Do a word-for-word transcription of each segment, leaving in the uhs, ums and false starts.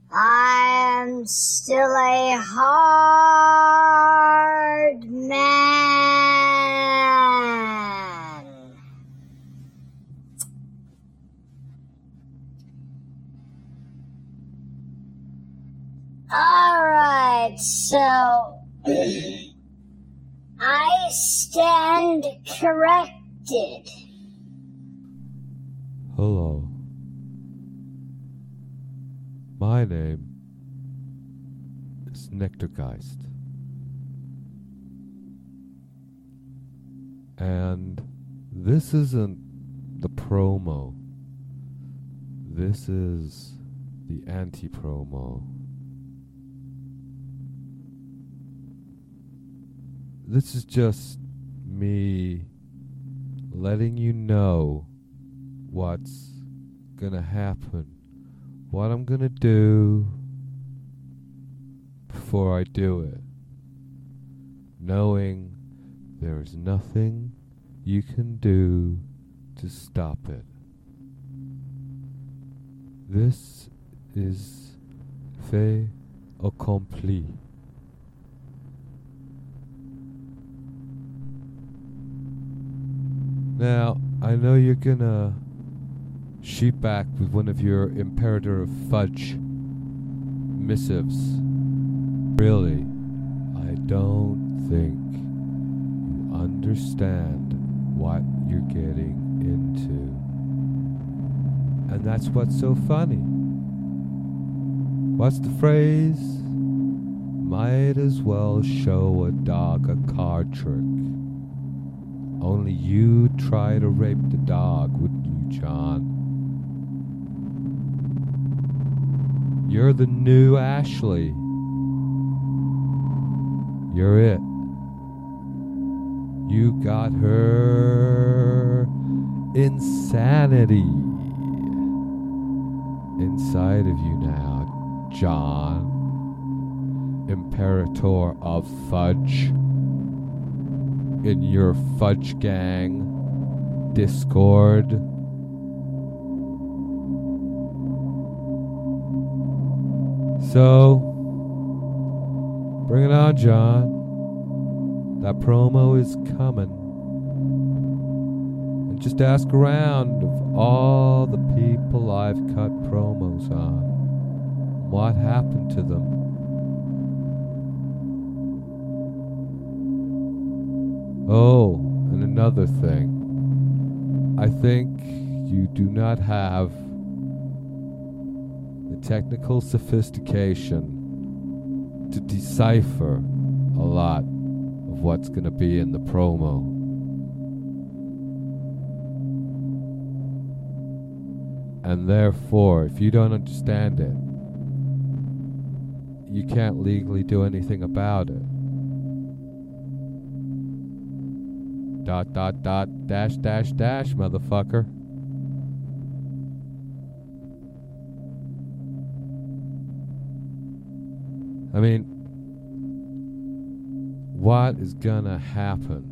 I'm still a hard man. Alright, so I stand corrected. Hello. My name is Nectargeist. And this isn't the promo. This is the anti-promo. This is just me letting you know what's gonna happen, what I'm gonna do before I do it, knowing there is nothing you can do to stop it. This is fait accompli. Now, I know you're gonna shoot back with one of your Imperator of Fudge missives. Really, I don't think you understand what you're getting into. And that's what's so funny. What's the phrase? Might as well show a dog a card trick. Only you'd try to rape the dog, wouldn't you, John? You're the new Ashley. You're it. You got her insanity inside of you now, John. Imperator of Fudge. In your Fudge Gang Discord. So, bring it on, John. That promo is coming. And just ask around of all the people I've cut promos on. What happened to them? Oh, and another thing. I think you do not have the technical sophistication to decipher a lot of what's going to be in the promo. And therefore, if you don't understand it, you can't legally do anything about it. Dot, dot, dot, dash, dash, dash, motherfucker. I mean, what is gonna happen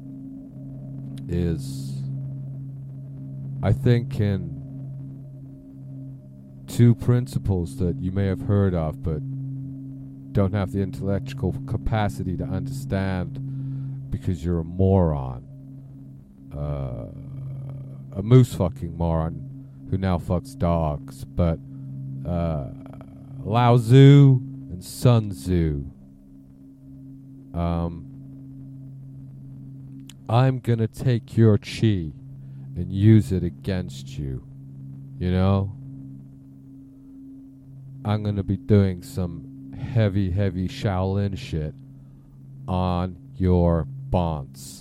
is, I think, in two principles that you may have heard of, but don't have the intellectual capacity to understand because you're a moron. Uh, a moose fucking moron who now fucks dogs. But uh, Lao Tzu and Sun Tzu. Um, I'm gonna take your chi and use it against you. You know? I'm gonna be doing some heavy, heavy Shaolin shit on your bonds.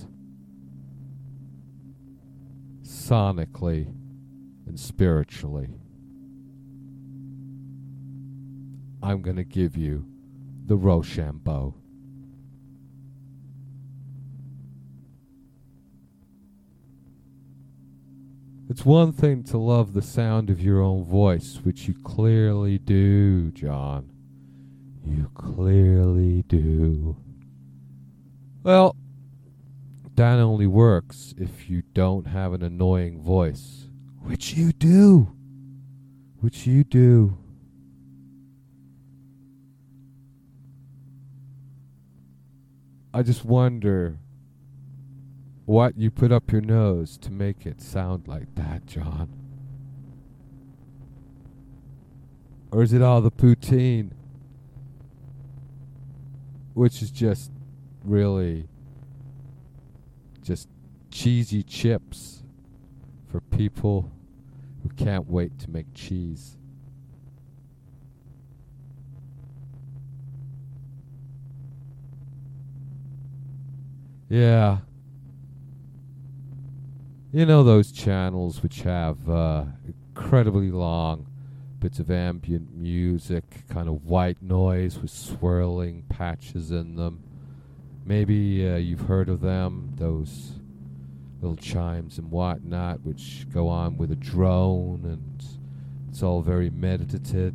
Sonically and spiritually. I'm gonna give you the Rochambeau. It's one thing to love the sound of your own voice, which you clearly do, John. You clearly do. Well, that only works if you don't have an annoying voice. Which you do. Which you do. I just wonder what you put up your nose to make it sound like that, John. Or is it all the poutine? Which is just really just cheesy chips for people who can't wait to make cheese. Yeah. You know those channels which have uh, incredibly long bits of ambient music, kind of white noise with swirling patches in them. Maybe uh, you've heard of them, those little chimes and whatnot, which go on with a drone, and it's all very meditative.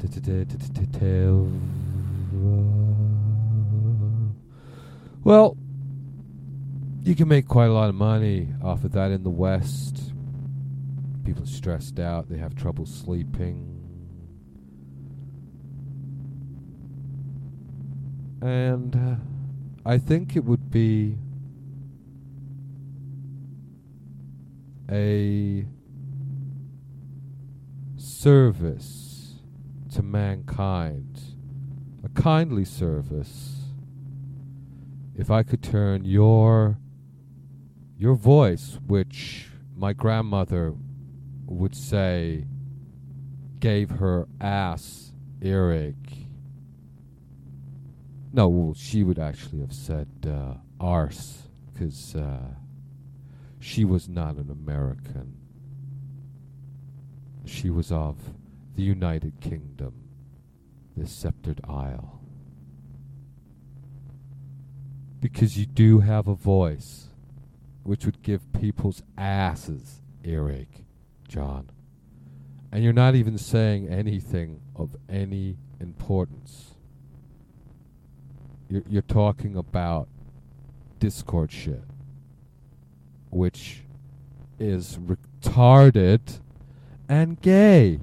Well, you can make quite a lot of money off of that in the West. People are stressed out, they have trouble sleeping. And uh, I think it would be a service to mankind, a kindly service, if I could turn your your voice, which my grandmother would say gave her ass earache. No, well, she would actually have said uh, arse, because uh, she was not an American. She was of the United Kingdom, the Sceptered Isle. Because you do have a voice which would give people's asses earache, John. And you're not even saying anything of any importance. You're, you're talking about Discord shit, which is retarded and gay.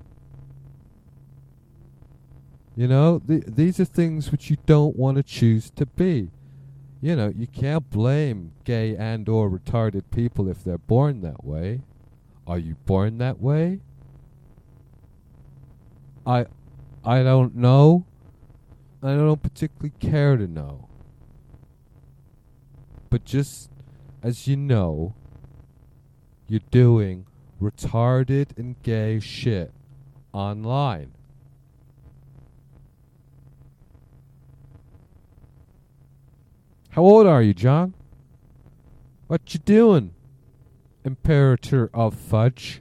You know, th- these are things which you don't want to choose to be. You know, you can't blame gay and or retarded people if they're born that way. Are you born that way? I I don't know. I don't particularly care to know. But just as you know, you're doing retarded and gay shit online. How old are you, John? What you doing, Imperator of Fudge?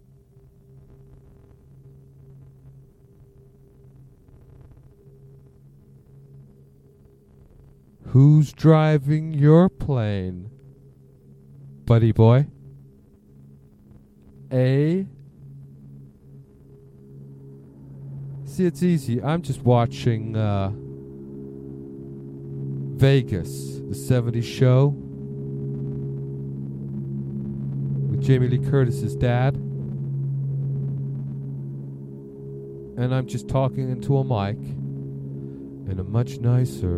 Who's driving your plane, buddy boy? A? See, it's easy. I'm just watching uh, Vegas, the seventies show with Jamie Lee Curtis's dad. And I'm just talking into a mic in a much nicer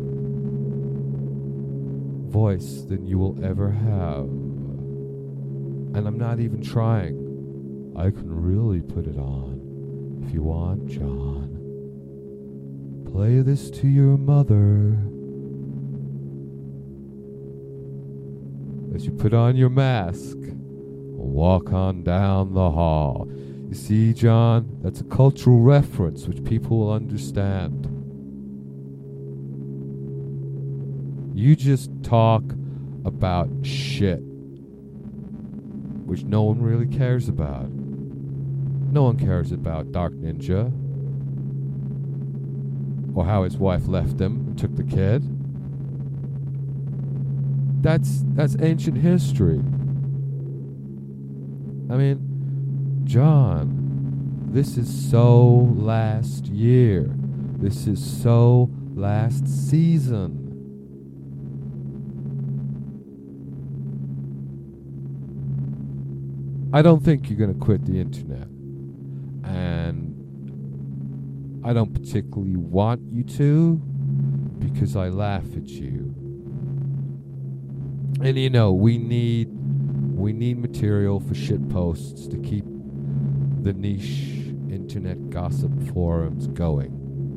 voice than you will ever have. And I'm not even trying. I can really put it on if you want, John. Play this to your mother as you put on your mask and walk on down the hall. You see, John, that's a cultural reference which people will understand. You just talk about shit which no one really cares about. No one cares about Dark Ninja, or how his wife left him and took the kid. That's that's ancient history. I mean, John, this is so last year. This is so last season. I don't think you're going to quit the internet. And I don't particularly want you to, because I laugh at you. And you know, we need we need material for shit posts to keep the niche internet gossip forums going.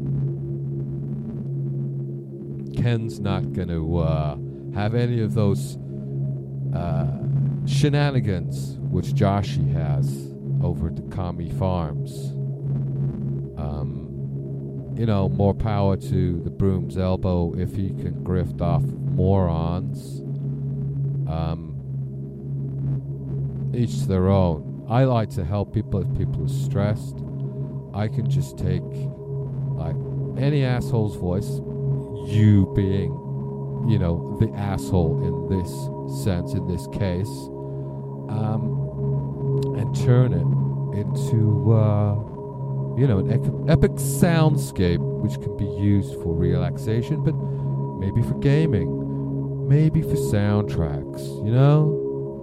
Ken's not gonna uh, have any of those uh, shenanigans which Joshi has over at the Kami Farms. Um, you know, more power to the Broom's Elbow if he can grift off morons. Um, each to their own. I like to help people if people are stressed. I can just take like any asshole's voice, you being, you know, the asshole in this sense, in this case, um, and turn it into, uh, you know, an ec- epic soundscape which can be used for relaxation, but maybe for gaming, maybe for soundtracks, you know?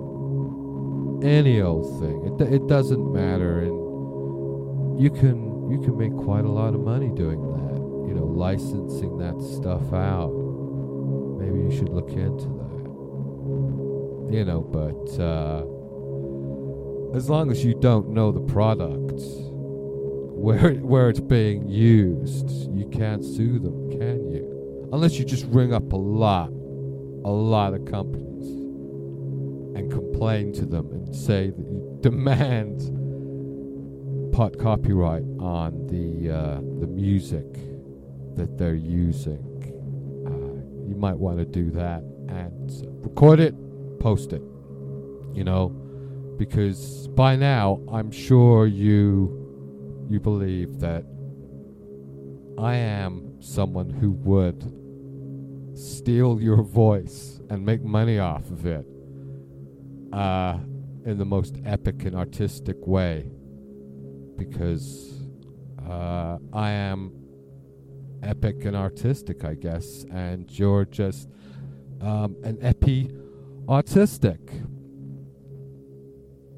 Any old thing. It d- it doesn't matter, and you can you can make quite a lot of money doing that. You know, licensing that stuff out. Maybe you should look into that. You know, but uh, as long as you don't know the product where where it's being used, you can't sue them, can you? Unless you just ring up a lot, a lot of companies and complain to them and say that you demand pot copyright on the uh, the music that they're using. Uh, you might want to do that and record it, post it. You know, because by now I'm sure you you believe that I am someone who would steal your voice and make money off of it. Uh, in the most epic and artistic way, because uh, I am epic and artistic, I guess, and you're just um, an epi autistic.